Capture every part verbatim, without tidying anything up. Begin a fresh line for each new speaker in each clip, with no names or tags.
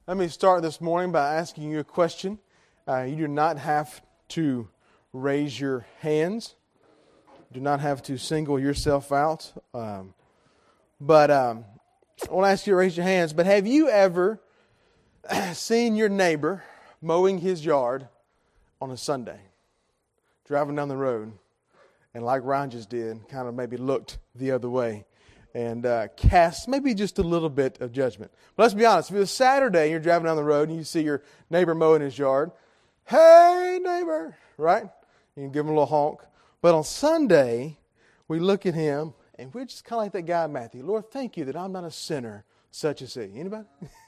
Let me start this morning by asking you a question. Uh, you do not have to raise your hands. You do not have to single yourself out. Um, but um, I want to ask you to raise your hands. But have you ever seen your neighbor mowing his yard on a Sunday? Driving down the road, and like Ryan just did, kind of maybe looked the other way and uh, cast maybe just a little bit of judgment. But let's be honest, if it was Saturday and you're driving down the road and you see your neighbor mowing his yard, hey neighbor, right? You can give him a little honk. But on Sunday, we look at him and we're just kind of like that guy Matthew. Lord, thank you that I'm not a sinner such as he. Anybody?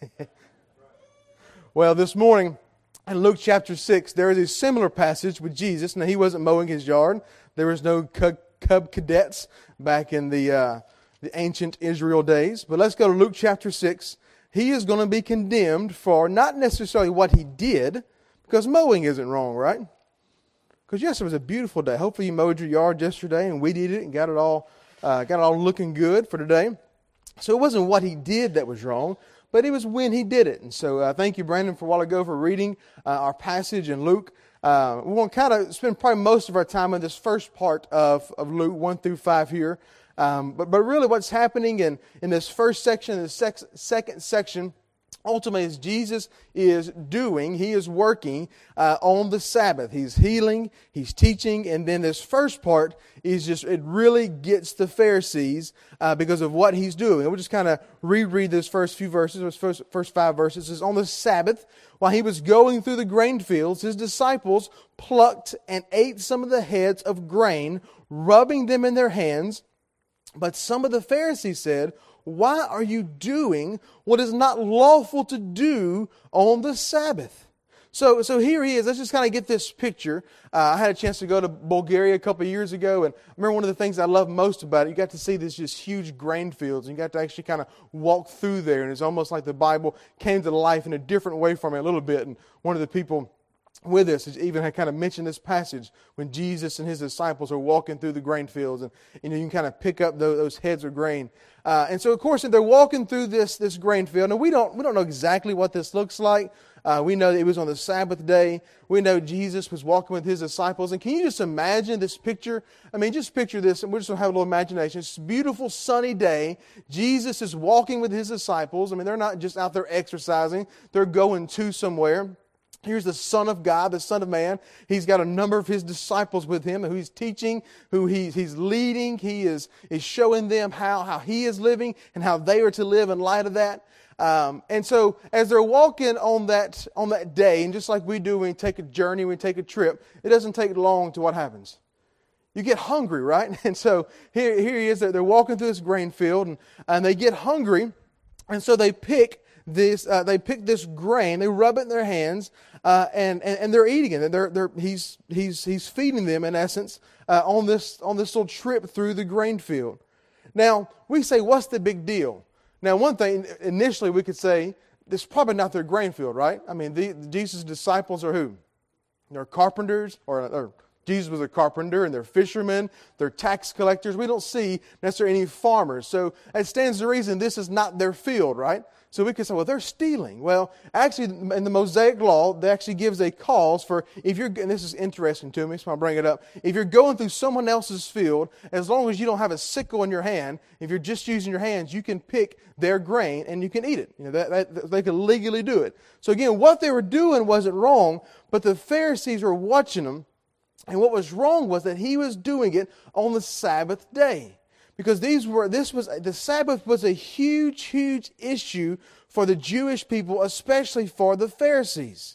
Well, this morning in Luke chapter six, there is a similar passage with Jesus. Now, he wasn't mowing his yard. There was no cub, cub cadets back in the uh, the ancient Israel days. But let's go to Luke chapter six. He is going to be condemned for not necessarily what he did, because mowing isn't wrong, right? Because yes, it was a beautiful day. Hopefully you mowed your yard yesterday and weeded it and got it all uh, got it all looking good for today. So it wasn't what he did that was wrong, but it was when he did it. And so uh, thank you, Brandon, for a while ago for reading uh, our passage in Luke. Uh, we want to kind of spend probably most of our time in this first part of, of Luke one through five here. Um, but, but really what's happening in, in this first section, the sex, second section, ultimately is Jesus is doing, he is working uh, on the Sabbath. He's healing, he's teaching, and then this first part is just, it really gets the Pharisees uh, because of what he's doing. And we'll just kind of reread this first few verses, those first, first five verses. It says, on the Sabbath, while he was going through the grain fields, his disciples plucked and ate some of the heads of grain, rubbing them in their hands. But some of the Pharisees said, why are you doing what is not lawful to do on the Sabbath? So so here he is. Let's just kind of get this picture. Uh, I had a chance to go to Bulgaria a couple of years ago, and I remember one of the things I love most about it, you got to see this just huge grain fields, and you got to actually kind of walk through there, and it's almost like the Bible came to life in a different way for me a little bit. And one of the people with us even had kind of mentioned this passage when Jesus and his disciples are walking through the grain fields, and you know you can kind of pick up those, those heads of grain. Uh, and so, of course, they're walking through this this grain field. Now we don't we don't know exactly what this looks like. Uh, we know that it was on the Sabbath day. We know Jesus was walking with his disciples. And can you just imagine this picture? I mean, just picture this, and we're just going to have a little imagination. It's a beautiful sunny day. Jesus is walking with his disciples. I mean, they're not just out there exercising. They're going to somewhere. Here's the Son of God, the Son of Man. He's got a number of his disciples with him who he's teaching, who he's, he's leading. He is, is showing them how, how he is living and how they are to live in light of that. Um, and so as they're walking on that on that day, and just like we do when we take a journey, when we take a trip, it doesn't take long to what happens. You get hungry, right? And so here, here he is. They're walking through this grain field, and, and they get hungry, and so they pick This uh, they pick this grain, they rub it in their hands, uh, and, and and they're eating it. They're they're he's he's he's feeding them in essence uh, on this on this little trip through the grain field. Now we say, what's the big deal? Now one thing initially we could say, this is probably not their grain field, right? I mean, the, Jesus' disciples are who? They're carpenters, or, or Jesus was a carpenter, and they're fishermen, they're tax collectors. We don't see necessarily any farmers, so it stands to reason this is not their field, right? So we could say, well, they're stealing. Well, actually, in the Mosaic Law, they actually gives a cause for, if you're, and this is interesting to me, so I'll bring it up. If you're going through someone else's field, as long as you don't have a sickle in your hand, if you're just using your hands, you can pick their grain and you can eat it. You know, that, that, they can legally do it. So again, what they were doing wasn't wrong, but the Pharisees were watching them, and what was wrong was that he was doing it on the Sabbath day. Because these were, this was, the Sabbath was a huge, huge issue for the Jewish people, especially for the Pharisees.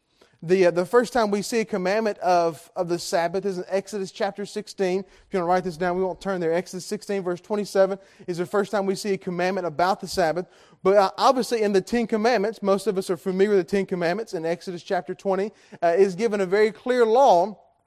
The uh, the first time we see a commandment of, of the Sabbath is in Exodus chapter sixteen. If you want to write this down, we won't turn there. Exodus sixteen, verse twenty-seven is the first time we see a commandment about the Sabbath. But uh, obviously in the Ten Commandments, most of us are familiar with the Ten Commandments. In Exodus chapter twenty, uh, is given a very clear law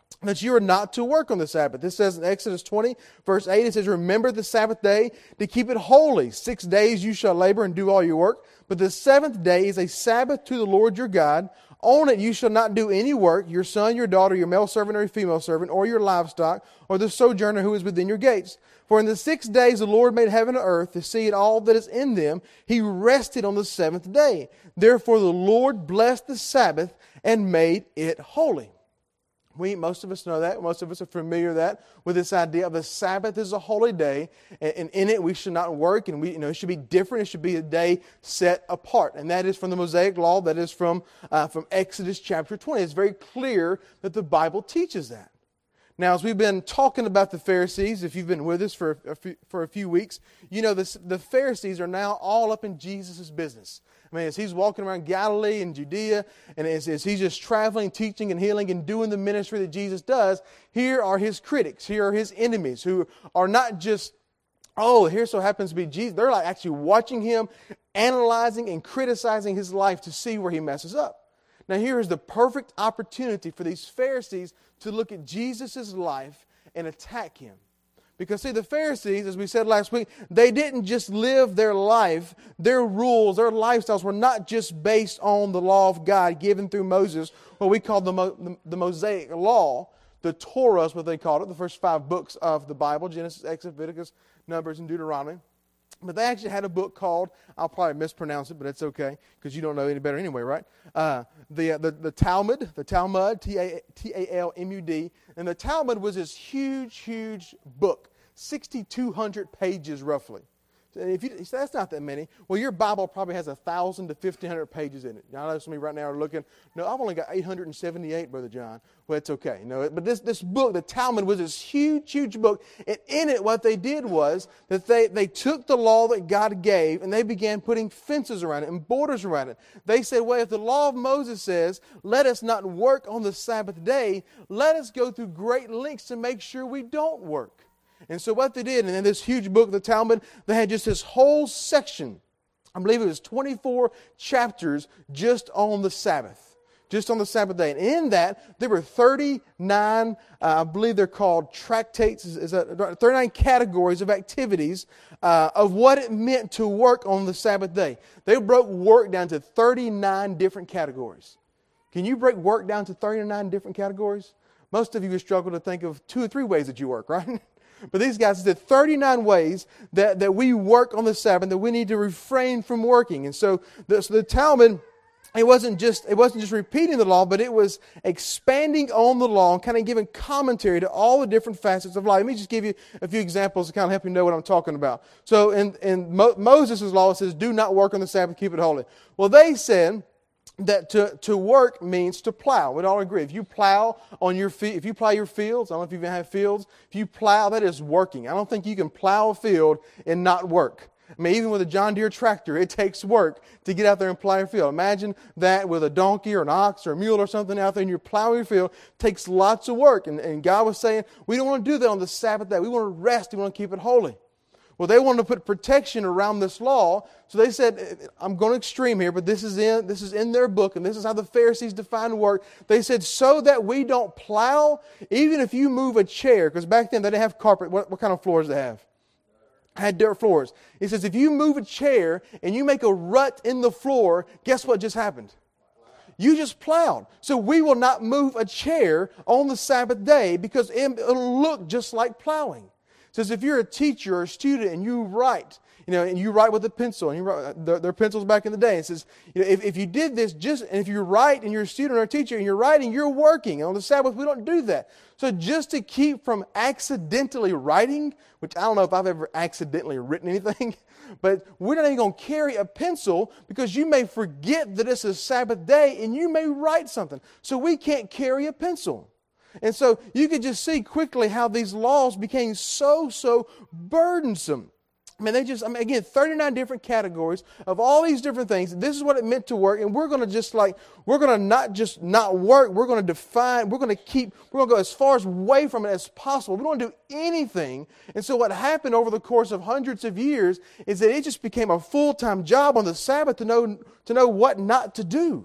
that you are not to work on the Sabbath. This says in Exodus twenty, verse eight, it says, remember the Sabbath day to keep it holy. Six days you shall labor and do all your work, but the seventh day is a Sabbath to the Lord your God. On it you shall not do any work, your son, your daughter, your male servant or your female servant, or your livestock, or the sojourner who is within your gates. For in the six days the Lord made heaven and earth, the sea and all that is in them. He rested on the seventh day. Therefore the Lord blessed the Sabbath and made it holy. We, most of us know that. Most of us are familiar with that, with this idea of the Sabbath is a holy day, and, and in it we should not work, and we, you know, it should be different. It should be a day set apart, and that is from the Mosaic Law. That is from uh, from Exodus chapter twenty. It's very clear that the Bible teaches that. Now, as we've been talking about the Pharisees, if you've been with us for a few, for a few weeks, you know this, the Pharisees are now all up in Jesus' business. I mean, as he's walking around Galilee and Judea, and as, as he's just traveling, teaching and healing and doing the ministry that Jesus does, here are his critics, here are his enemies who are not just, oh, here so happens to be Jesus. They're like actually watching him, analyzing and criticizing his life to see where he messes up. Now, here is the perfect opportunity for these Pharisees to look at Jesus' life and attack him. Because, see, the Pharisees, as we said last week, they didn't just live their life. Their rules, their lifestyles were not just based on the law of God given through Moses, what we call the, Mo- the Mosaic Law. The Torah is what they called it, the first five books of the Bible, Genesis, Exodus, Leviticus, Numbers, and Deuteronomy. But they actually had a book called, I'll probably mispronounce it, but it's okay, because you don't know any better anyway, right? Uh, the, uh, the the Talmud, the Talmud, T A L M U D, and the Talmud was this huge, huge book, sixty-two hundred pages roughly. If you, that's not that many. Well, your Bible probably has one thousand to fifteen hundred pages in it. Now, I know some of you right now are looking, no, I've only got eight hundred seventy-eight, Brother John. Well, it's okay. You know, but this, this book, the Talmud, was this huge, huge book. And in it, what they did was that they, they took the law that God gave and they began putting fences around it and borders around it. They said, well, if the law of Moses says, let us not work on the Sabbath day, let us go through great lengths to make sure we don't work. And so what they did, and in this huge book, the Talmud, they had just this whole section, I believe it was twenty-four chapters just on the Sabbath, just on the Sabbath day. And in that, there were thirty-nine, uh, I believe they're called tractates, is, is that, thirty-nine categories of activities uh, of what it meant to work on the Sabbath day. They broke work down to thirty-nine different categories. Can you break work down to thirty-nine different categories? Most of you would struggle to think of two or three ways that you work, right? But these guys said thirty-nine ways that, that we work on the Sabbath, that we need to refrain from working. And so the, so the Talmud, it wasn't just it wasn't just repeating the law, but it was expanding on the law and kind of giving commentary to all the different facets of life. Let me just give you a few examples to kind of help you know what I'm talking about. So in, in Mo- Moses' law, it says, do not work on the Sabbath, keep it holy. Well, they said that to, to work means to plow. We'd all agree. If you plow on your fe- if you plow your fields, I don't know if you even have fields, if you plow, that is working. I don't think you can plow a field and not work. I mean, even with a John Deere tractor, it takes work to get out there and plow your field. Imagine that with a donkey or an ox or a mule or something out there and you're plowing your field. It takes lots of work. And, and God was saying, we don't want to do that on the Sabbath day. We want to rest. We want to keep it holy. Well, they wanted to put protection around this law, so they said, I'm going extreme here, but this is in this is in their book, and this is how the Pharisees define work. They said, so that we don't plow, even if you move a chair, because back then they didn't have carpet. What, what kind of floors did they have? Had dirt floors. He says, if you move a chair and you make a rut in the floor, guess what just happened? You just plowed. So we will not move a chair on the Sabbath day because it'll look just like plowing. It says if you're a teacher or a student and you write, you know, and you write with a pencil, and you write, there, there are pencils back in the day. It says, you know, if, if you did this, just and if you write and you're a student or a teacher and you're writing, you're working. And on the Sabbath, we don't do that. So just to keep from accidentally writing, which I don't know if I've ever accidentally written anything, but we're not even going to carry a pencil because you may forget that it's a Sabbath day and you may write something. So we can't carry a pencil. And so you could just see quickly how these laws became so, so burdensome. I mean, they just, I mean, again, thirty-nine different categories of all these different things. This is what it meant to work. And we're going to just like, we're going to not just not work. We're going to define, we're going to keep, we're going to go as far away from it as possible. We don't want to do anything. And so what happened over the course of hundreds of years is that it just became a full-time job on the Sabbath to know, to know what not to do.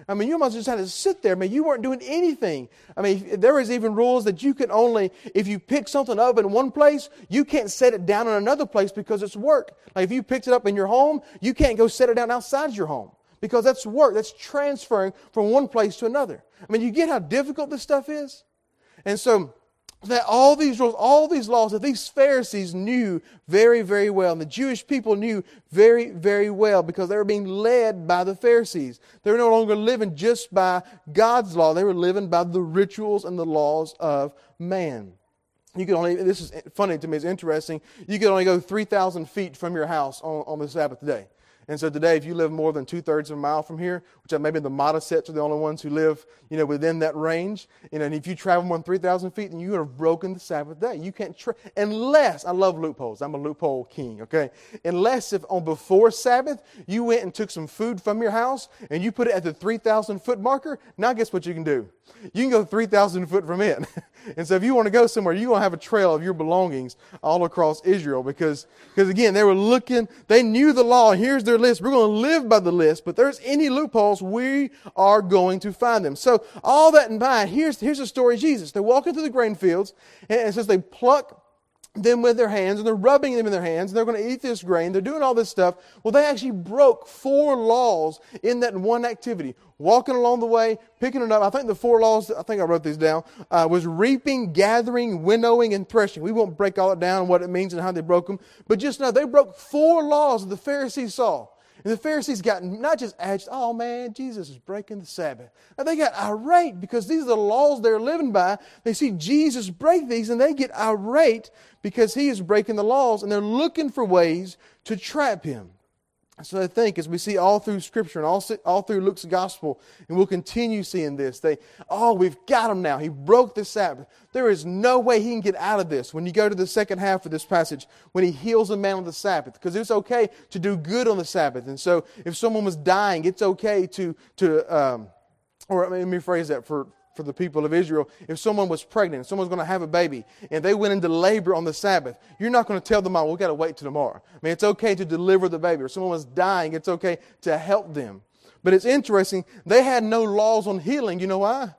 I mean, you almost just had to sit there. I mean, you weren't doing anything. I mean, there was even rules that you could only, if you pick something up in one place, you can't set it down in another place because it's work. Like if you picked it up in your home, you can't go set it down outside your home because that's work. That's transferring from one place to another. I mean, you get how difficult this stuff is? And so, that all these rules, all these laws that these Pharisees knew very, very well, and the Jewish people knew very, very well because they were being led by the Pharisees. They were no longer living just by God's law. They were living by the rituals and the laws of man. You could only, this is funny to me, it's interesting, you could only go three thousand feet from your house on, on the Sabbath day. And so today, if you live more than two-thirds of a mile from here, which maybe the Mottesets are the only ones who live, you know, within that range, you know, and if you travel more than three thousand feet, then you have broken the Sabbath day. You can't, tra- unless, I love loopholes. I'm a loophole king, okay? Unless if on before Sabbath, you went and took some food from your house, and you put it at the three thousand foot marker, now guess what you can do? You can go three thousand foot from it. And so if you want to go somewhere, you're going to have a trail of your belongings all across Israel because, because again, they were looking, they knew the law. Here's their list. We're going to live by the list, but there's any loopholes, we are going to find them. So all that in mind, here's, here's the story of Jesus. They're walking through the grain fields, and it says they pluck them with their hands, and they're rubbing them in their hands, and they're going to eat this grain. They're doing all this stuff. Well, they actually broke four laws in that one activity. Walking along the way, picking it up. I think the four laws, I think I wrote these down, uh, was reaping, gathering, winnowing, and threshing. We won't break all it down and what it means and how they broke them. But just know they broke four laws that the Pharisees saw. And the Pharisees got not just agitated, oh man, Jesus is breaking the Sabbath. Now they got irate because these are the laws they're living by. They see Jesus break these and they get irate because he is breaking the laws and they're looking for ways to trap him. So I think as we see all through Scripture and all, all through Luke's Gospel, and we'll continue seeing this, they, oh, we've got him now. He broke the Sabbath. There is no way he can get out of this. When you go to the second half of this passage, when he heals a man on the Sabbath, because it's okay to do good on the Sabbath. And so if someone was dying, it's okay to, to um, or let me rephrase that for for the people of Israel, if someone was pregnant, someone's going to have a baby, and they went into labor on the Sabbath, you're not going to tell them, oh, we've got to wait till tomorrow. I mean, it's okay to deliver the baby. Or someone was dying, it's okay to help them. But it's interesting, they had no laws on healing. You know why?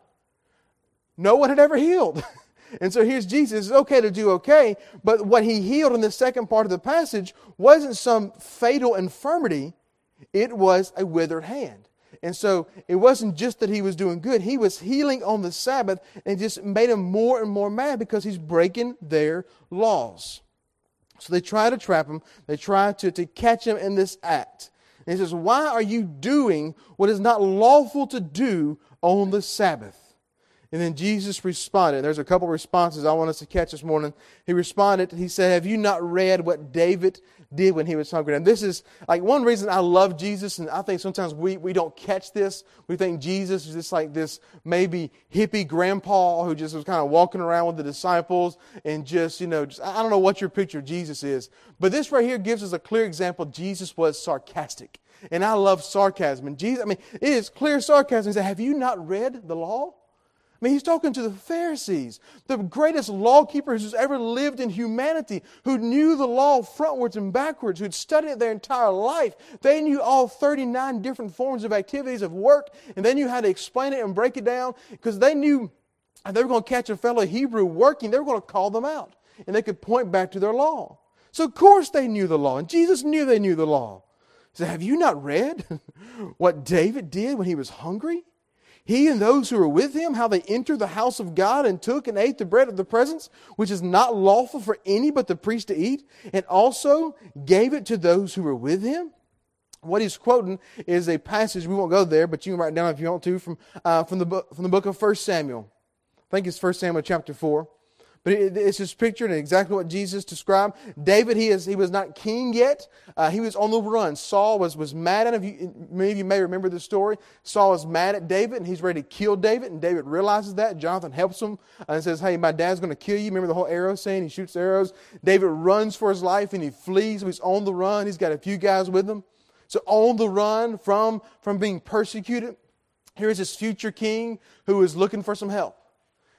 No one had ever healed. And so here's Jesus. It's okay to do okay, but what he healed in the second part of the passage wasn't some fatal infirmity. It was a withered hand. And so it wasn't just that he was doing good. He was healing on the Sabbath and it just made him more and more mad because he's breaking their laws. So they try to trap him. They try to, to catch him in this act. And he says, why are you doing what is not lawful to do on the Sabbath? And then Jesus responded. There's a couple of responses I want us to catch this morning. He responded. He said, have you not read what David did when he was hungry? And this is like one reason I love Jesus, and I think sometimes we, we don't catch this. We think Jesus is just like this maybe hippie grandpa who just was kind of walking around with the disciples and just, you know, just, I don't know what your picture of Jesus is. But this right here gives us a clear example. Jesus was sarcastic. And I love sarcasm. And Jesus, I mean, it is clear sarcasm. He said, have you not read the law? I mean, he's talking to the Pharisees, the greatest lawkeepers who's ever lived in humanity, who knew the law frontwards and backwards, who'd studied it their entire life. They knew all thirty-nine different forms of activities of work, and they knew how to explain it and break it down, because they knew if they were going to catch a fellow Hebrew working, they were going to call them out, and they could point back to their law. So, of course, they knew the law, and Jesus knew they knew the law. He said, have you not read what David did when he was hungry? He and those who were with him, how they entered the house of God and took and ate the bread of the presence, which is not lawful for any but the priest to eat, and also gave it to those who were with him. What he's quoting is a passage, we won't go there, but you can write it down if you want to, from, uh, from, the, book, from the book of First Samuel. I think it's First Samuel chapter four. But it's just pictured and exactly what Jesus described. David, he is he was not king yet. Uh, he was on the run. Saul was, was mad at him. Many of you may remember this story. Saul was mad at David, and he's ready to kill David. And David realizes that. Jonathan helps him and says, hey, my dad's going to kill you. Remember the whole arrow scene? He shoots arrows. David runs for his life, and he flees. So he's on the run. He's got a few guys with him. So on the run from, from being persecuted, here is this future king who is looking for some help.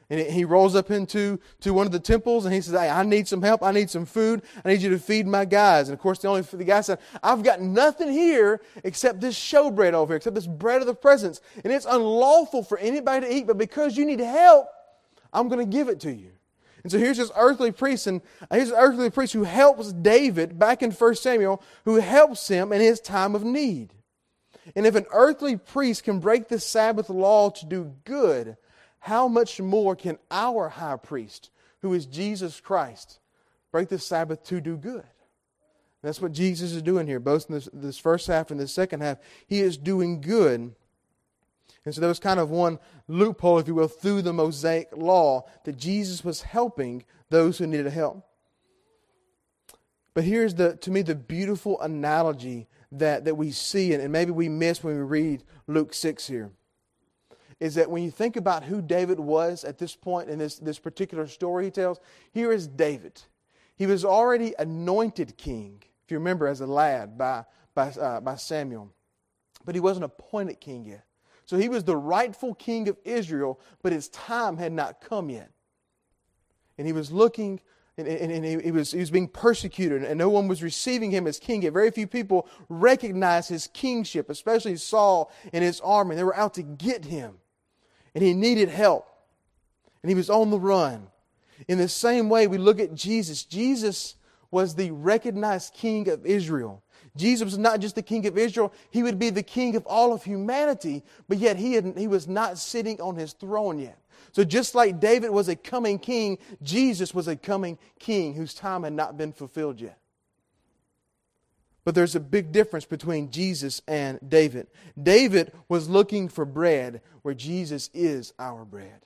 And he rolls up into to one of the temples and he says, hey, I need some help. I need some food. I need you to feed my guys. And of course, the only the guy said, I've got nothing here except this showbread over here, except this bread of the presence. And it's unlawful for anybody to eat, but because you need help, I'm going to give it to you. And so here's this earthly priest, and here's an earthly priest who helps David back in First Samuel, who helps him in his time of need. And if an earthly priest can break the Sabbath law to do good, how much more can our high priest, who is Jesus Christ, break the Sabbath to do good? That's what Jesus is doing here, both in this, this first half and the second half. He is doing good. And so there was kind of one loophole, if you will, through the Mosaic law, that Jesus was helping those who needed help. But here's, the to me, the beautiful analogy that, that we see, and maybe we miss when we read Luke six here, is that when you think about who David was at this point in this, this particular story he tells, here is David. He was already anointed king, if you remember, as a lad by, by, uh, by Samuel. But he wasn't appointed king yet. So he was the rightful king of Israel, but his time had not come yet. And he was looking, and, and, and he, he, was, he was being persecuted, and no one was receiving him as king yet. Very few people recognized his kingship, especially Saul and his army. They were out to get him. And he needed help. And he was on the run. In the same way, we look at Jesus. Jesus was the recognized king of Israel. Jesus was not just the king of Israel. He would be the king of all of humanity. But yet he, had, he was not sitting on his throne yet. So just like David was a coming king, Jesus was a coming king whose time had not been fulfilled yet. But there's a big difference between Jesus and David. David was looking for bread where Jesus is our bread.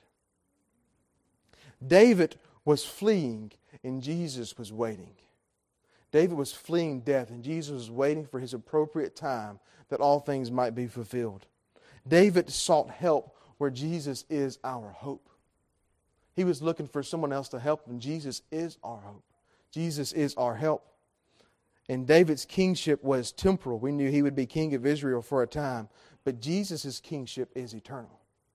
David was fleeing and Jesus was waiting. David was fleeing death and Jesus was waiting for his appropriate time that all things might be fulfilled. David sought help where Jesus is our hope. He was looking for someone else to help him. Jesus is our hope. Jesus is our help. And David's kingship was temporal. We knew he would be king of Israel for a time. But Jesus' kingship is eternal.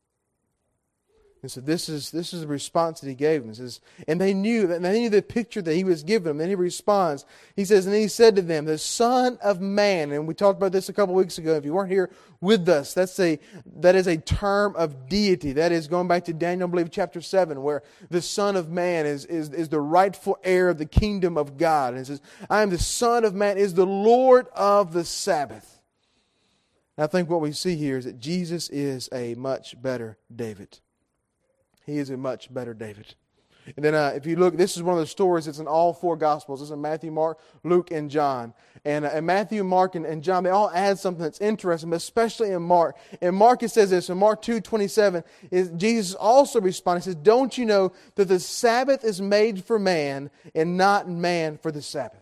And so this is this is the response that he gave them. It says, and they knew that they knew the picture that he was giving them. Then he responds. He says, and he said to them, the Son of Man, and we talked about this a couple weeks ago. If you weren't here with us, that's a that is a term of deity. That is going back to Daniel, I believe, chapter seven, where the Son of Man is, is, is the rightful heir of the kingdom of God. And it says, I am the Son of Man, is the Lord of the Sabbath. And I think what we see here is that Jesus is a much better David. He is a much better David. And then uh, if you look, this is one of the stories that's in all four Gospels. It's in Matthew, Mark, Luke, and John. And, uh, and Matthew, Mark, and, and John, they all add something that's interesting, but especially in Mark. In Mark it says this, in Mark two twenty-seven, is Jesus also responded. He says, don't you know that the Sabbath is made for man and not man for the Sabbath?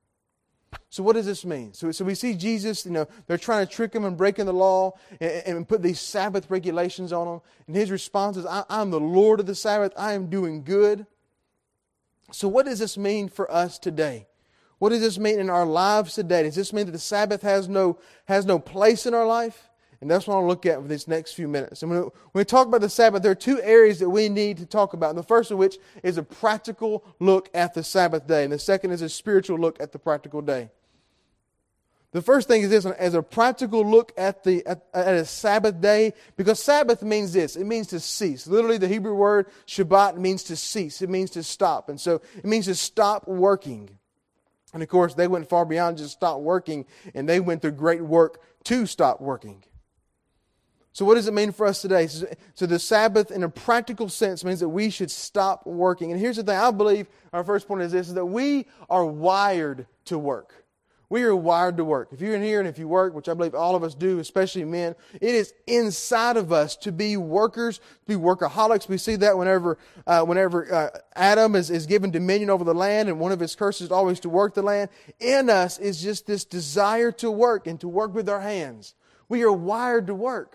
So what does this mean? So, so we see Jesus, you know, they're trying to trick him and breaking the law and, and put these Sabbath regulations on him. And his response is, I, I'm the Lord of the Sabbath. I am doing good. So what does this mean for us today? What does this mean in our lives today? Does this mean that the Sabbath has no, has no place in our life? And that's what I'll look at for these next few minutes. And when we talk about the Sabbath, there are two areas that we need to talk about. And the first of which is a practical look at the Sabbath day. And the second is a spiritual look at the practical day. The first thing is this, as a practical look at the at, at a Sabbath day, because Sabbath means this, it means to cease. Literally the Hebrew word Shabbat means to cease. It means to stop. And so it means to stop working. And of course, they went far beyond just stop working, and they went through great work to stop working. So what does it mean for us today? So the Sabbath, in a practical sense, means that we should stop working. And here's the thing, I believe our first point is this, is that we are wired to work. We are wired to work. If you're in here and if you work, which I believe all of us do, especially men, it is inside of us to be workers, to be workaholics. We see that whenever uh, whenever uh, Adam is, is given dominion over the land, and one of his curses is always to work the land. In us is just this desire to work and to work with our hands. We are wired to work.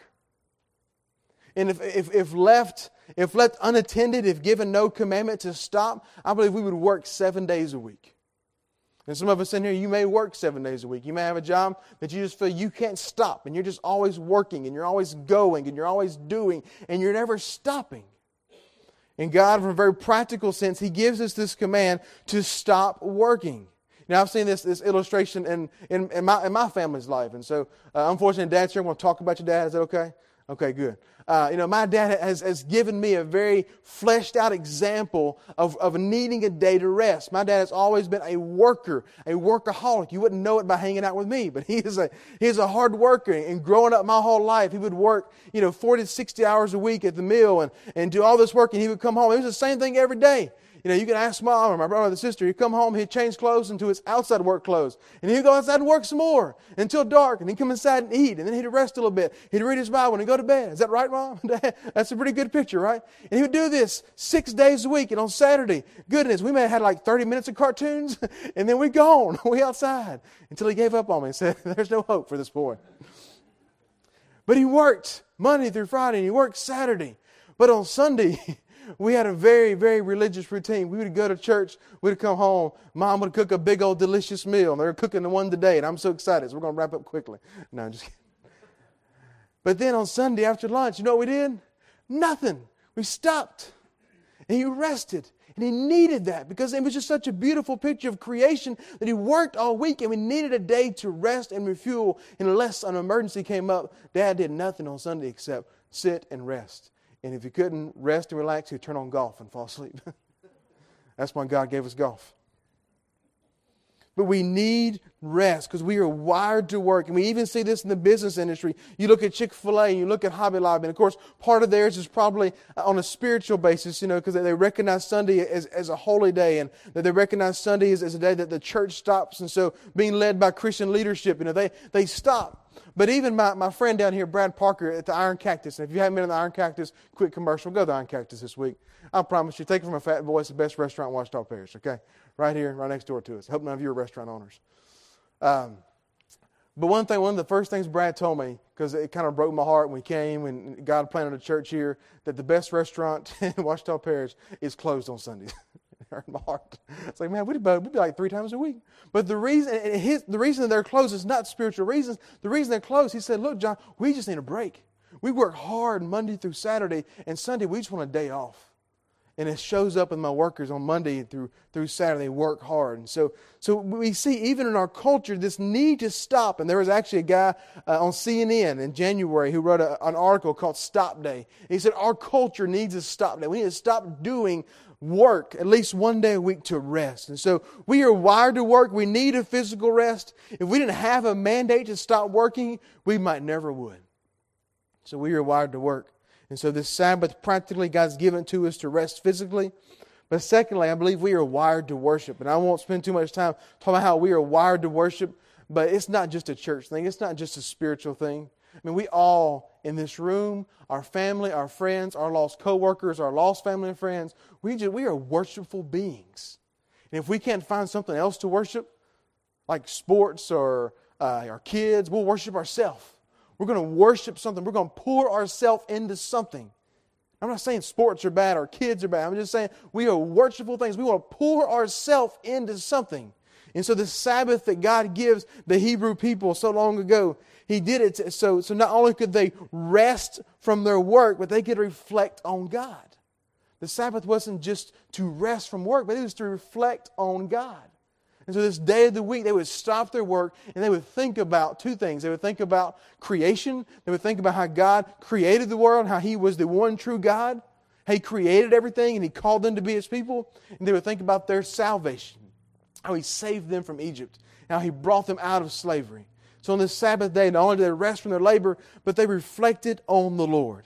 And if, if, if left if left unattended, if given no commandment to stop, I believe we would work seven days a week. And some of us in here, you may work seven days a week. You may have a job that you just feel you can't stop. And you're just always working. And you're always going. And you're always doing. And you're never stopping. And God, from a very practical sense, He gives us this command to stop working. Now, I've seen this this illustration in, in, in, my, in my family's life. And so, uh, unfortunately, Dad's here. I'm going to talk about your dad. Is that okay? Okay, good. Uh, you know, my dad has, has given me a very fleshed out example of, of needing a day to rest. My dad has always been a worker, a workaholic. You wouldn't know it by hanging out with me, but he is a he is a hard worker. And growing up my whole life, he would work, you know, forty to sixty hours a week at the mill and, and do all this work, and he would come home. It was the same thing every day. You know, you can ask mom or my brother or sister, he'd come home, he'd change clothes into his outside work clothes. And he'd go outside and work some more until dark. And he'd come inside and eat. And then he'd rest a little bit. He'd read his Bible and he'd go to bed. Is that right, Mom? That's a pretty good picture, right? And he would do this six days a week. And on Saturday, goodness, we may have had like thirty minutes of cartoons. And then we'd gone, we outside. Until he gave up on me and said, there's no hope for this boy. But he worked Monday through Friday and he worked Saturday. But on Sunday, we had a very, very religious routine. We would go to church. We'd come home. Mom would cook a big old delicious meal. And they're cooking the one today. And I'm so excited. So we're going to wrap up quickly. No, I'm just kidding. But then on Sunday after lunch, you know what we did? Nothing. We stopped. And he rested. And he needed that because it was just such a beautiful picture of creation that he worked all week. And we needed a day to rest and refuel. And unless an emergency came up, Dad did nothing on Sunday except sit and rest. And if you couldn't rest and relax, you'd turn on golf and fall asleep. That's why God gave us golf. But we need rest because we are wired to work. And we even see this in the business industry. You look at Chick-fil-A and you look at Hobby Lobby. And of course, part of theirs is probably on a spiritual basis, you know, because they recognize Sunday as, as a holy day. And that they recognize Sunday as, as a day that the church stops. And so being led by Christian leadership, you know, they, they stop. But even my, my friend down here, Brad Parker, at the Iron Cactus, and if you haven't been in the Iron Cactus, quick commercial, go to the Iron Cactus this week. I promise you, take it from a fat boy, it's the best restaurant in Ouachita Parish, okay? Right here, right next door to us. Hope none of you are restaurant owners. Um, but one thing, one of the first things Brad told me, because it kind of broke my heart when we came and God planted a church here, that the best restaurant in Ouachita Parish is closed on Sundays. It hurt my heart. It's like, man, we'd be, we'd be like three times a week. But the reason and his, the reason they're closed is not spiritual reasons. The reason they're closed, he said, look, John, we just need a break. We work hard Monday through Saturday, and Sunday we just want a day off. And it shows up in my workers on Monday through through Saturday. They work hard. And so, so we see even in our culture this need to stop. And there was actually a guy uh, on C N N in January who wrote a, an article called Stop Day. And he said our culture needs a stop day. We need to stop doing work at least one day a week to rest. And so we are wired to work. We need a physical rest. If we didn't have a mandate to stop working, we might never would. So we are wired to work. And so this Sabbath, practically, God's given to us to rest physically. But secondly, I believe we are wired to worship. And I won't spend too much time talking about how we are wired to worship. But it's not just a church thing. It's not just a spiritual thing. I mean, we all in this room, our family, our friends, our lost co-workers, our lost family and friends, we, just, we are worshipful beings. And if we can't find something else to worship, like sports or uh, our kids, we'll worship ourselves. We're going to worship something. We're going to pour ourselves into something. I'm not saying sports are bad or kids are bad. I'm just saying we are worshipful things. We want to pour ourselves into something. And so the Sabbath that God gives the Hebrew people so long ago, He did it to, so, so not only could they rest from their work, but they could reflect on God. The Sabbath wasn't just to rest from work, but it was to reflect on God. And so this day of the week, they would stop their work and they would think about two things. They would think about creation. They would think about how God created the world, how He was the one true God. How He created everything and He called them to be His people. And they would think about their salvation, how He saved them from Egypt, how He brought them out of slavery. So on this Sabbath day, not only did they rest from their labor, but they reflected on the Lord,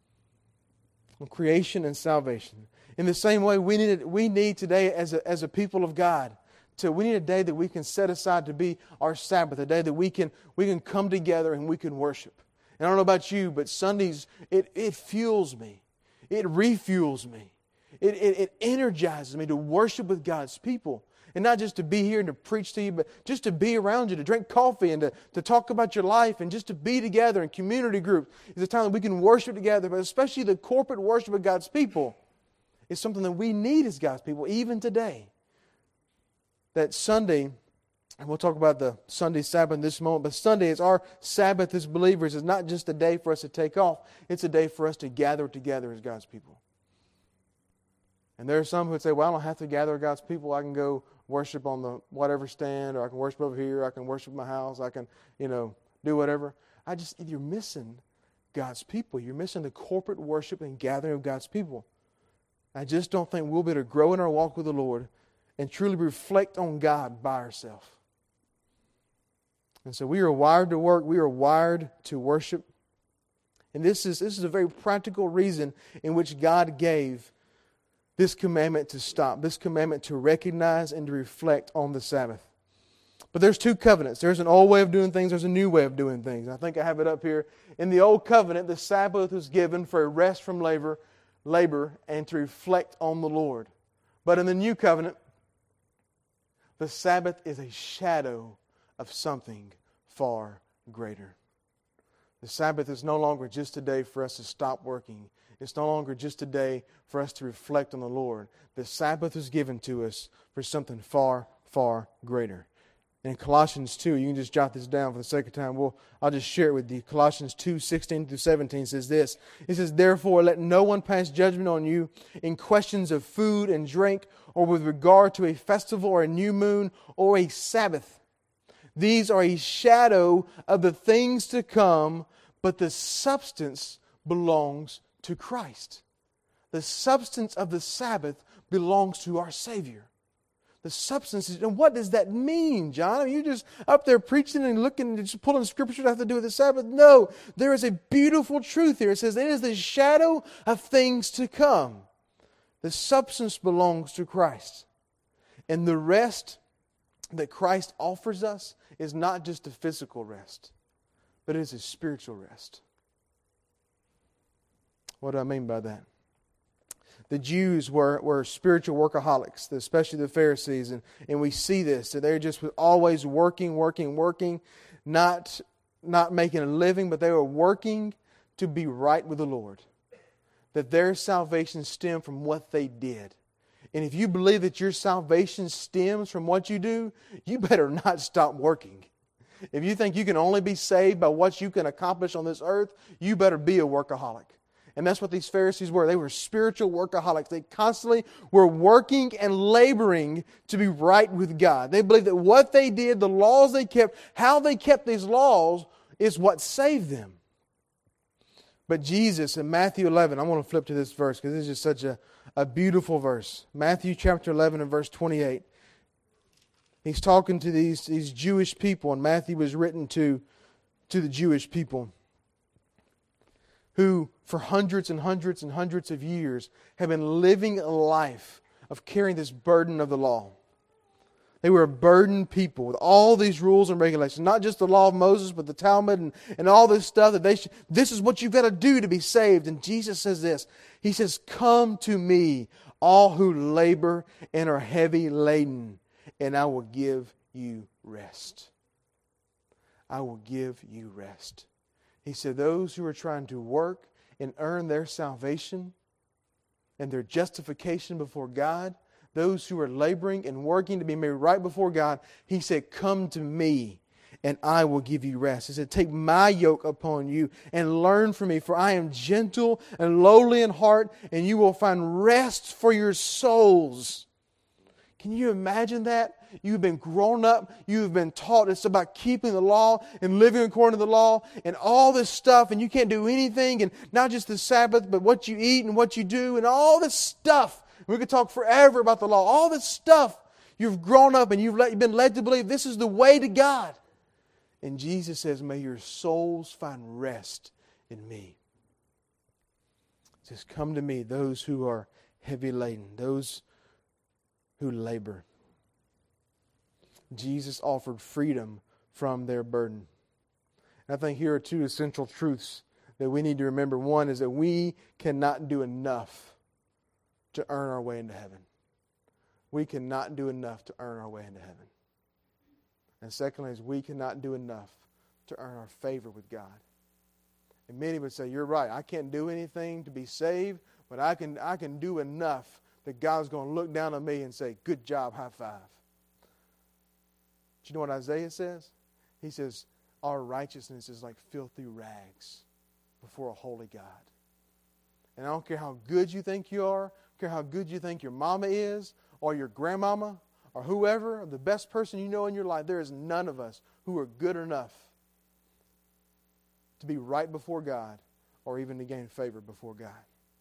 on creation and salvation. In the same way, we need, we need today as a, as a people of God, So we need a day that we can set aside to be our Sabbath, a day that we can we can come together and we can worship. And I don't know about you, but Sundays, it, it fuels me. It refuels me. It, it, it energizes me to worship with God's people. And not just to be here and to preach to you, but just to be around you, to drink coffee and to, to talk about your life and just to be together in community groups. It's a time that we can worship together, but especially the corporate worship of God's people is something that we need as God's people, even today. That Sunday, and we'll talk about the Sunday Sabbath in this moment, but Sunday is our Sabbath as believers. It's not just a day for us to take off. It's a day for us to gather together as God's people. And there are some who would say, well, I don't have to gather God's people. I can go worship on the whatever stand, or I can worship over here, I can worship in my house, I can, you know, do whatever. I just, you're missing God's people. You're missing the corporate worship and gathering of God's people. I just don't think we'll be able to grow in our walk with the Lord and truly reflect on God by ourselves. And so we are wired to work. We are wired to worship. And this is, this is a very practical reason in which God gave this commandment to stop, this commandment to recognize and to reflect on the Sabbath. But there's two covenants. There's an old way of doing things. There's a new way of doing things. I think I have it up here. In the old covenant, the Sabbath was given for a rest from labor, labor and to reflect on the Lord. But in the new covenant, the Sabbath is a shadow of something far greater. The Sabbath is no longer just a day for us to stop working. It's no longer just a day for us to reflect on the Lord. The Sabbath is given to us for something far, far greater. In Colossians two, you can just jot this down for the sake of time. We'll, I'll just share it with you. Colossians two, sixteen through seventeen says this. It says, therefore, let no one pass judgment on you in questions of food and drink, or with regard to a festival or a new moon or a Sabbath. These are a shadow of the things to come, but the substance belongs to Christ. The substance of the Sabbath belongs to our Savior. The substance is, and what does that mean, John? Are you just up there preaching and looking and just pulling scripture to have to do with the Sabbath? No, there is a beautiful truth here. It says it is the shadow of things to come. The substance belongs to Christ. And the rest that Christ offers us is not just a physical rest, but it is a spiritual rest. What do I mean by that? The Jews were, were spiritual workaholics, especially the Pharisees, and, and we see this. That they're just always working, working, working, not, not making a living, but they were working to be right with the Lord. That their salvation stemmed from what they did. And if you believe that your salvation stems from what you do, you better not stop working. If you think you can only be saved by what you can accomplish on this earth, you better be a workaholic. And that's what these Pharisees were. They were spiritual workaholics. They constantly were working and laboring to be right with God. They believed that what they did, the laws they kept, how they kept these laws is what saved them. But Jesus in Matthew eleven, I want to flip to this verse because this is just such a, a beautiful verse. Matthew chapter eleven and verse twenty-eight. He's talking to these, these Jewish people, and Matthew was written to, to the Jewish people who for hundreds and hundreds and hundreds of years have been living a life of carrying this burden of the law. They were a burdened people with all these rules and regulations, not just the law of Moses, but the Talmud and, and all this stuff that they should, this is what you've got to do to be saved. And Jesus says this, He says, come to me, all who labor and are heavy laden, and I will give you rest. I will give you rest. He said, those who are trying to work and earn their salvation and their justification before God, those who are laboring and working to be made right before God, He said, come to me and I will give you rest. He said, take my yoke upon you and learn from me, for I am gentle and lowly in heart, and you will find rest for your souls. Can you imagine that? You've been grown up. You've been taught it's about keeping the law and living according to the law and all this stuff, and you can't do anything, and not just the Sabbath, but what you eat and what you do and all this stuff. We could talk forever about the law. All this stuff. You've grown up and you've been led to believe this is the way to God. And Jesus says, may your souls find rest in me. He says, come to me, those who are heavy laden, those who labor. Jesus offered freedom from their burden. And I think here are two essential truths that we need to remember. One is that we cannot do enough to earn our way into heaven. We cannot do enough to earn our way into heaven. And secondly is we cannot do enough to earn our favor with God. And many would say, you're right, I can't do anything to be saved, but I can, I can do enough that God's going to look down on me and say, good job, high five. Do you know what Isaiah says? He says, our righteousness is like filthy rags before a holy God. And I don't care how good you think you are, don't care how good you think your mama is, or your grandmama, or whoever, or the best person you know in your life. There is none of us who are good enough to be right before God, or even to gain favor before God.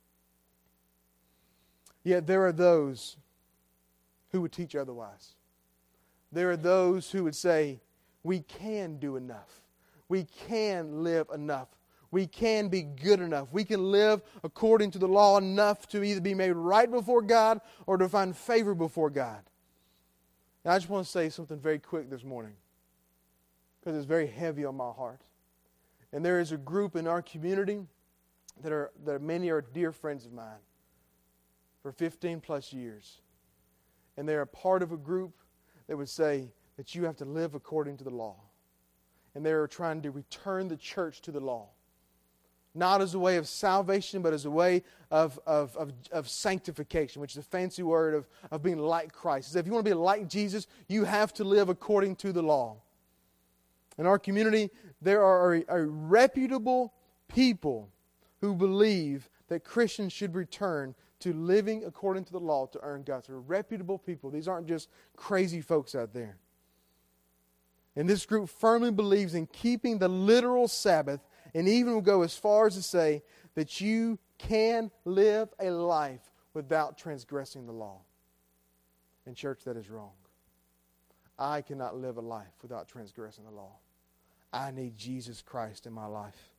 Yet there are those who would teach otherwise. There are those who would say, we can do enough. We can live enough. We can be good enough. We can live according to the law enough to either be made right before God or to find favor before God. And I just want to say something very quick this morning, because it's very heavy on my heart. And there is a group in our community that are that many are dear friends of mine for fifteen plus years. And they're a part of a group that would say that you have to live according to the law. And they're trying to return the church to the law. Not as a way of salvation, but as a way of, of, of, of sanctification, which is a fancy word of, of being like Christ. If you want to be like Jesus, you have to live according to the law. In our community, there are a, a reputable people who believe that Christians should return to living according to the law to earn God. They're reputable people. These aren't just crazy folks out there. And this group firmly believes in keeping the literal Sabbath, and even will go as far as to say that you can live a life without transgressing the law. And church, that is wrong. I cannot live a life without transgressing the law. I need Jesus Christ in my life.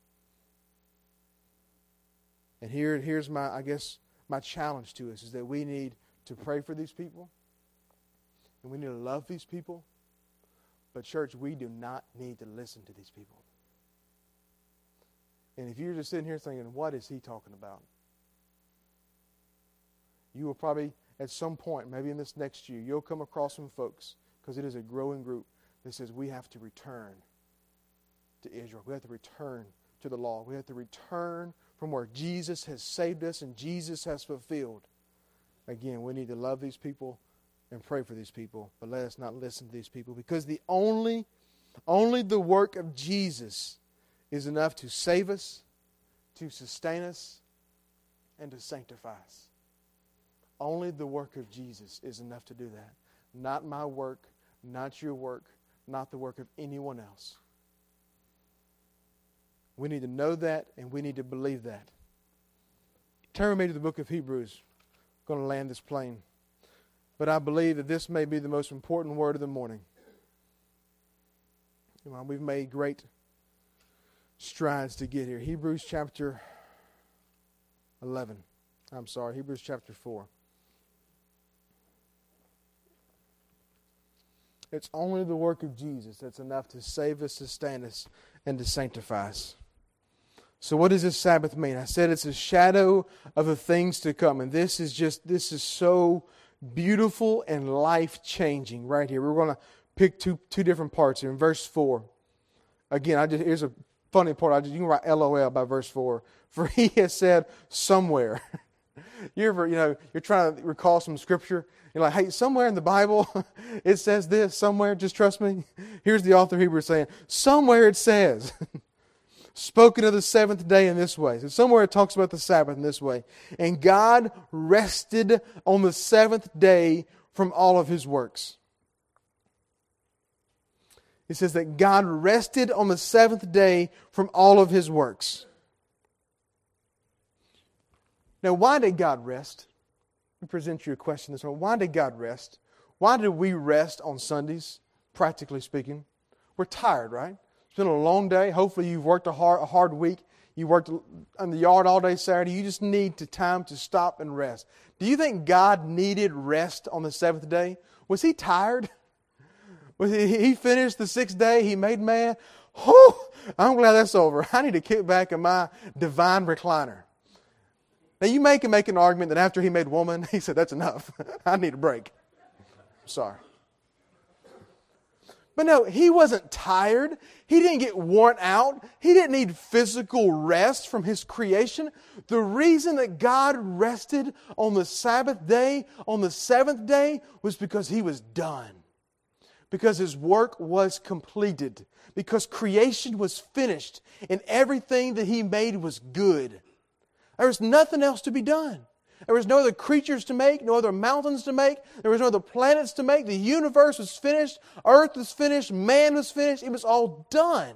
And here, here's my, I guess, my challenge to us is that we need to pray for these people. And we need to love these people. But church, we do not need to listen to these people. And if you're just sitting here thinking, what is he talking about? You will probably, at some point, maybe in this next year, you'll come across some folks, because it is a growing group, that says we have to return to Israel. We have to return to the law. We have to return from where Jesus has saved us and Jesus has fulfilled. Again, we need to love these people and pray for these people, but let us not listen to these people, because the only, only the work of Jesus is enough to save us, to sustain us, and to sanctify us. Only the work of Jesus is enough to do that. Not my work, not your work, not the work of anyone else. We need to know that, and we need to believe that. Turn with me to the book of Hebrews. I'm going to land this plane. But I believe that this may be the most important word of the morning. Well, we've made great strides to get here. Hebrews chapter eleven. I'm sorry, Hebrews chapter four. It's only the work of Jesus that's enough to save us, sustain us, and to sanctify us. So what does this Sabbath mean? I said it's a shadow of the things to come. And this is just, this is so beautiful and life-changing right here. We're going to pick two two different parts here. In verse four, again, I just here's a funny part. I just, you can write L O L by verse four. For he has said somewhere. You ever, you know, you're trying to recall some scripture. You're like, hey, somewhere in the Bible it says this. Somewhere, just trust me. Here's the author of Hebrews saying, somewhere it says, spoken of the seventh day in this way. So somewhere it talks about the Sabbath in this way. And God rested on the seventh day from all of His works. It says that God rested on the seventh day from all of His works. Now, why did God rest? Let me present you a question this morning. Why did God rest? Why did we rest on Sundays, practically speaking? We're tired, right? It's been a long day. Hopefully you've worked a hard, a hard week. You worked in the yard all day Saturday. You just need the time to stop and rest. Do you think God needed rest on the seventh day? Was He tired? Was he, he finished the sixth day. He made man. Oh, I'm glad that's over. I need to kick back in my divine recliner. Now, you may can make an argument that after He made woman, He said, that's enough. I need a break. I'm sorry. But no, He wasn't tired. He didn't get worn out. He didn't need physical rest from His creation. The reason that God rested on the Sabbath day, on the seventh day, was because He was done. Because His work was completed. Because creation was finished. And everything that He made was good. There was nothing else to be done. There was no other creatures to make, no other mountains to make. There was no other planets to make. The universe was finished. Earth was finished. Man was finished. It was all done.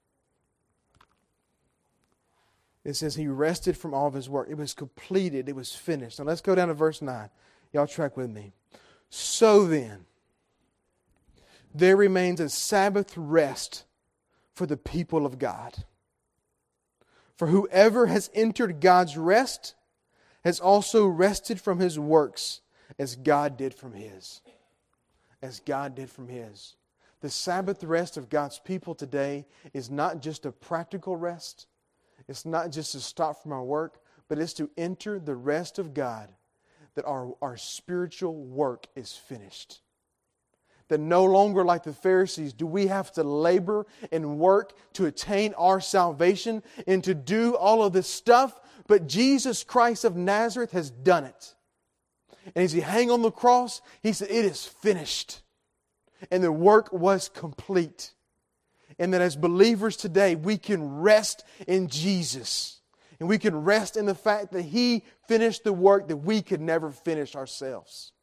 It says He rested from all of His work. It was completed. It was finished. Now let's go down to verse nine. Y'all track with me. So then, there remains a Sabbath rest for the people of God. For whoever has entered God's rest has also rested from his works as God did from His. As God did from His. The Sabbath rest of God's people today is not just a practical rest. It's not just to stop from our work, but it's to enter the rest of God, that our, our spiritual work is finished. That no longer, like the Pharisees, do we have to labor and work to attain our salvation and to do all of this stuff, but Jesus Christ of Nazareth has done it. And as He hung on the cross, He said, it is finished. And the work was complete. And that as believers today, we can rest in Jesus. And we can rest in the fact that He finished the work that we could never finish ourselves.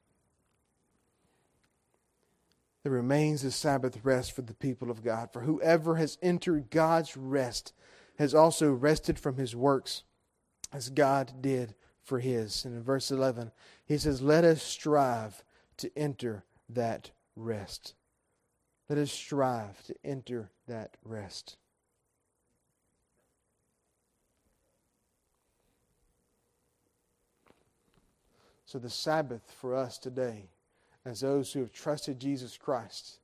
There remains a Sabbath rest for the people of God. For whoever has entered God's rest has also rested from his works as God did for His. And in verse eleven, he says, let us strive to enter that rest. Let us strive to enter that rest. So the Sabbath for us today, as those who have trusted Jesus Christ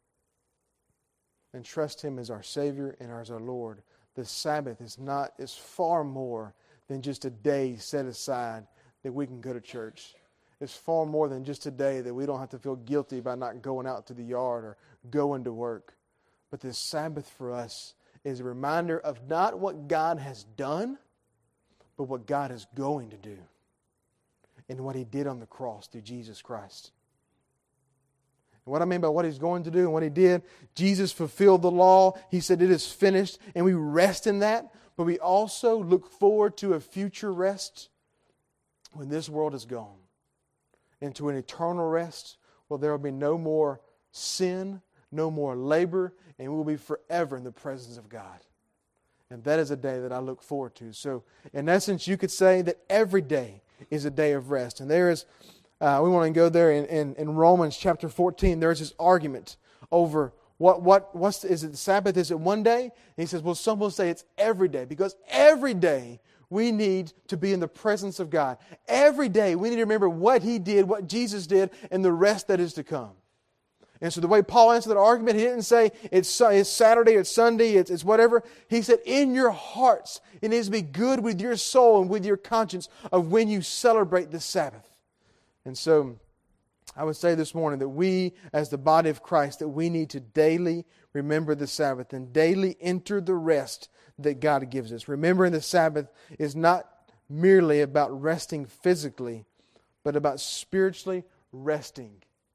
and trust Him as our Savior and as our Lord, the Sabbath is not is far more than just a day set aside that we can go to church. It's far more than just a day that we don't have to feel guilty about not going out to the yard or going to work. But the Sabbath for us is a reminder of not what God has done, but what God is going to do and what He did on the cross through Jesus Christ. And what I mean by what He's going to do and what He did, Jesus fulfilled the law. He said it is finished, and we rest in that. But we also look forward to a future rest when this world is gone, into an eternal rest where there will be no more sin, no more labor, and we will be forever in the presence of God. And that is a day that I look forward to. So, in essence, you could say that every day is a day of rest. And there is, uh, we want to go there in, in, in Romans chapter fourteen, there's this argument over what, what, what's, is it the Sabbath? Is it one day? And he says, well, some will say it's every day, because every day we need to be in the presence of God. Every day we need to remember what He did, what Jesus did, and the rest that is to come. And so the way Paul answered that argument, he didn't say it's, it's Saturday, it's Sunday, it's, it's whatever. He said in your hearts, it needs to be good with your soul and with your conscience of when you celebrate the Sabbath. And so I would say this morning that we, as the body of Christ, that we need to daily remember the Sabbath and daily enter the rest that God gives us. Remembering the Sabbath is not merely about resting physically, but about spiritually resting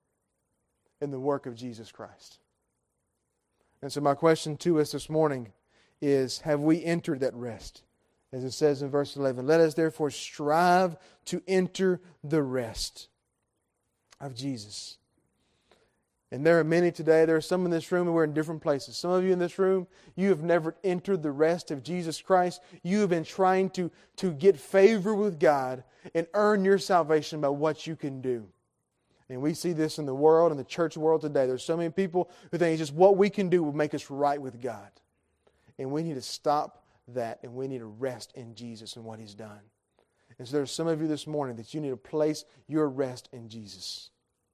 in the work of Jesus Christ. And so my question to us this morning is, have we entered that rest? As it says in verse eleven, let us therefore strive to enter the rest of Jesus. And there are many today, there are some in this room who are in different places. Some of you in this room, you have never entered the rest of Jesus Christ. You have been trying to, to get favor with God and earn your salvation by what you can do. And we see this in the world, in the church world today. There's so many people who think it's just what we can do will make us right with God. And we need to stop that, and we need to rest in Jesus and what He's done. And so there's some of you this morning that you need to place your rest in Jesus.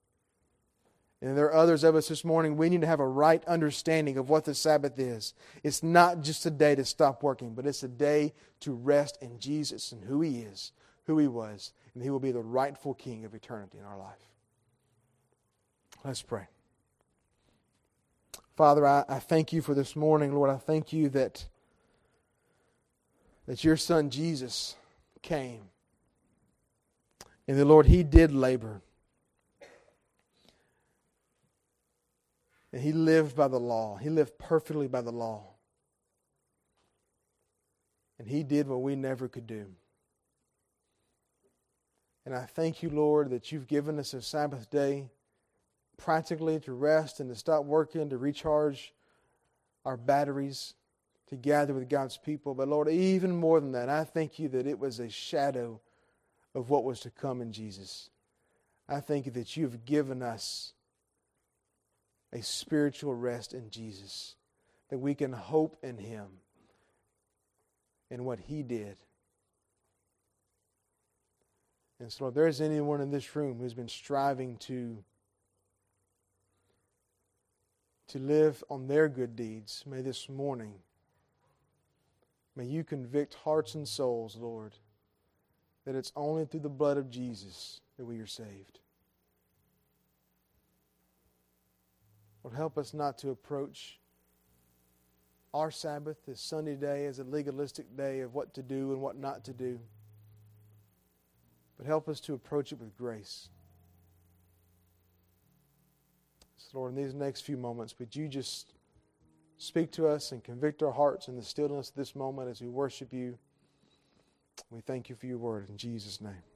And there are others of us this morning, we need to have a right understanding of what the Sabbath is. It's not just a day to stop working, but it's a day to rest in Jesus and who He is, who He was, and He will be the rightful King of eternity in our life. Let's pray. Father, I, I thank You for this morning, Lord. I thank You that, that Your Son Jesus came. And the Lord, He did labor. And He lived by the law. He lived perfectly by the law. And He did what we never could do. And I thank you, Lord, that you've given us a Sabbath day practically to rest and to stop working, to recharge our batteries, to gather with God's people. But Lord, even more than that, I thank you that it was a shadow of what was to come in Jesus. I thank you that you've given us a spiritual rest in Jesus, that we can hope in Him and what He did. And so if there's anyone in this room who's been striving to, to live on their good deeds, may this morning, may you convict hearts and souls, Lord, that it's only through the blood of Jesus that we are saved. Lord, help us not to approach our Sabbath, this Sunday day, as a legalistic day of what to do and what not to do. But help us to approach it with grace. So Lord, in these next few moments, would you just speak to us and convict our hearts in the stillness of this moment as we worship you. We thank you for your word in Jesus' name.